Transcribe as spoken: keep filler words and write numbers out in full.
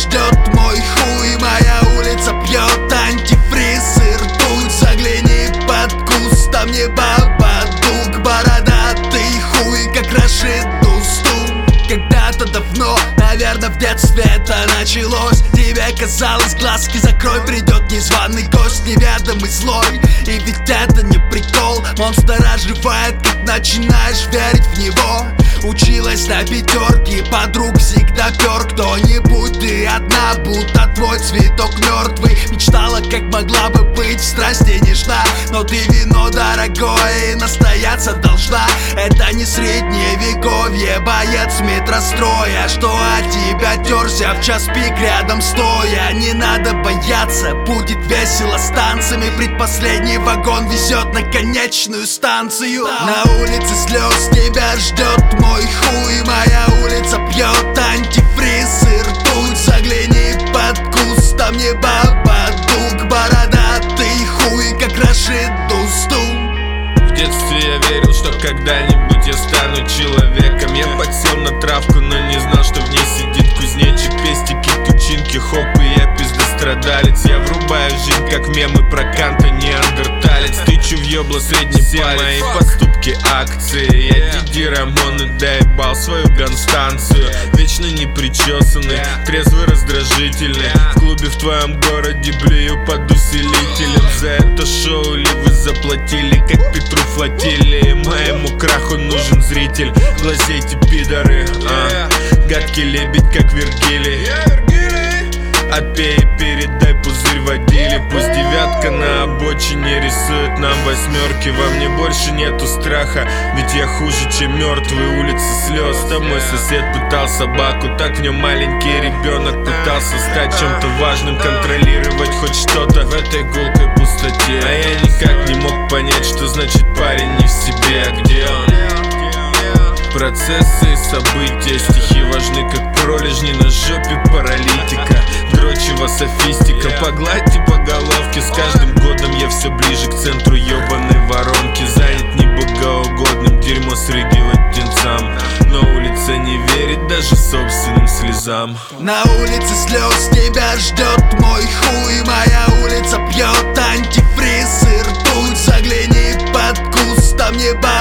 ждет мой хуй. Моя улица пьет антифриз и ртуть. Загляни под куст, там не бабадук. Бородатый хуй, как Рашид Достум. Когда-то давно, наверное, в детстве это началось. Тебе казалось, глазки закрой, придет незваный гость, неведомый злой. И ведь это не прикол, монстр оживает, как начинаешь верить в него. Училась на пятерке, подруг всегда пер кто-нибудь. Ты одна, будто твой цветок мертвый. Мечтала, как могла бы быть в страсти нежна, но ты вино дорогое и настояться должна. Это не средневековье, боец метростроя, что от тебя терся в час пик рядом стоя. Не надо бояться, будет весело с танцами. Предпоследний вагон везет на конечную станцию. На улице слез тебя ждет мой хуй. Моя улица пьет антифриз и ртуть. Загляни под куст, там не бабадук. Бородатый хуй, как Рашид Достум. В детстве я верил, что когда-нибудь я стану человеком. Я подсел на травку, но не знал, что в ней сидит кузнечик. Пестики, тычинки, хоп, и я пиздострадалец. Я врубаю жизнь, как мемы про Канта, неандерталец. Тычу в ёбло средний все палец. Мои поступки акции. Я Диди Рамон и доебал свою ганстанцию. Вечно непричесанный, трезвый, раздражительный. В клубе в твоем городе блюю под усилителем. За это шоу ли вы заплатили, как Петру флотилии? Моему краху нужен зритель. Глазейте, пидоры, а. Гадкий лебедь, как Вергилий. Отпей и передай пузырь водили. Пусть девятка на обочине рисует нам восьмерки. Во мне больше нету страха, ведь я хуже, чем мертвый. Улица слез, там мой сосед пытал собаку. Так в нем маленький ребенок пытался стать чем-то важным, контролировать хоть что-то в этой гулкой пустоте. А я никак не мог понять, что значит парень не в себе. А где он? Процессы и события, стихи важны, как пролежни на жопе паралитика. Дрочева софистика, погладьте по головке. С каждым годом я все ближе к центру ебаной воронки. Занят не богоугодным, дерьмо срыгивать птенцам. Но улица не верит даже собственным слезам. На улице слез тебя ждет мой хуй. Моя улица пьет антифриз и ртуть. Загляни под куст, там не